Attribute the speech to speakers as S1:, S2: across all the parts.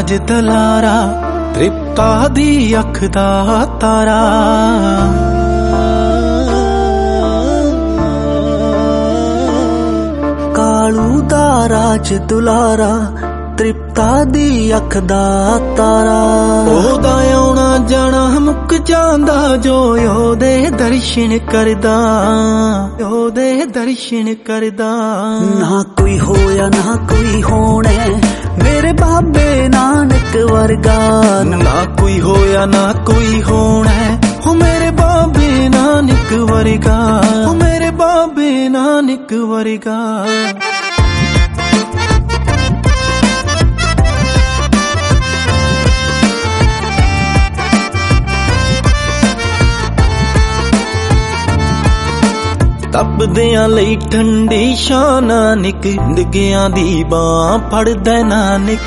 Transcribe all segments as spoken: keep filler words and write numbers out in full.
S1: राज दलारा तृप्ता दी अख दा तारा।
S2: कालू दा राज दुलारा तृप्ता दी अख दा तारा।
S1: ओदा आउणा जाना मुक जांदा जो ओदे दर्शन करदा, ओदे दर्शन करदा।
S2: ना कोई होया ना कोई होने मेरे बाबे नानक वर्गा।
S1: ना कोई होया ना कोई होना हो मेरे बाबे नानक वर्गा, हो मेरे बाबे नानक वर्गा। तपदियां लई ठंडी छां नानक, डिगियां दी बां फड़दा नानक।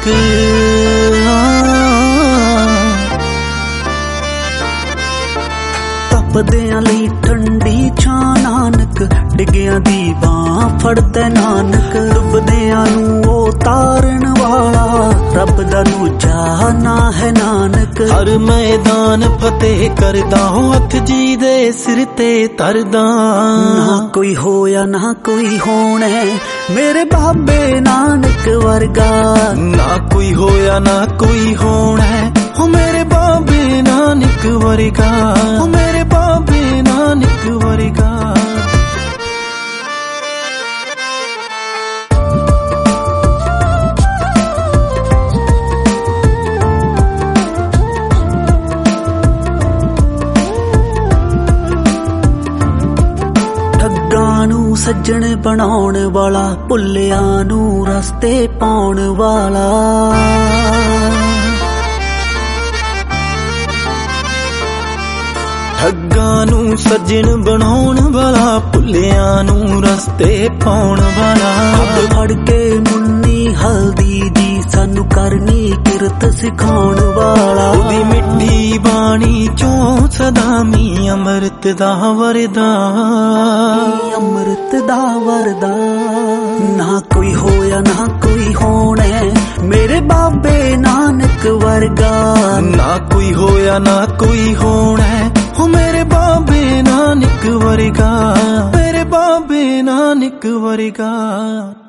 S2: तपदियां लई ठंडी छां नानक, डिगियां दी बां फड़दा नानक। डुबदियां नूं ओ तारन वाला रब दा दूजा ना है नानक।
S1: हर मैदान फतेह करदा हो हथ जी दे सिर ते तरदा।
S2: ना कोई होया ना कोई होने मेरे बाबे नानक वर्गा।
S1: ना कोई होया ना कोई होना हो मेरे बाबे नानक वर्गा, हो मेरे बाबे नानक वर्गा।
S2: सज्जण बनाउण वाला भुल्लिया नू रस्ते पाउण वाला।
S1: ठग्गा नू सज्जण बनाउण वाला भुल्लिया नू रस्ते पाउण वाला।
S2: फड़ के मुन्नी हल्दी जी सानू करनी किरत सिखाउण वाला।
S1: ओदी मिठी बाणी चों सदा मी अमृत दा वरदा,
S2: अमृत दा वरदा। ना कोई होया ना कोई होने मेरे बाबे नानक वर्गा।
S1: ना कोई होया ना कोई होना हो मेरे बाबे नानक वर्गा, मेरे बाबे नानक वर्गा।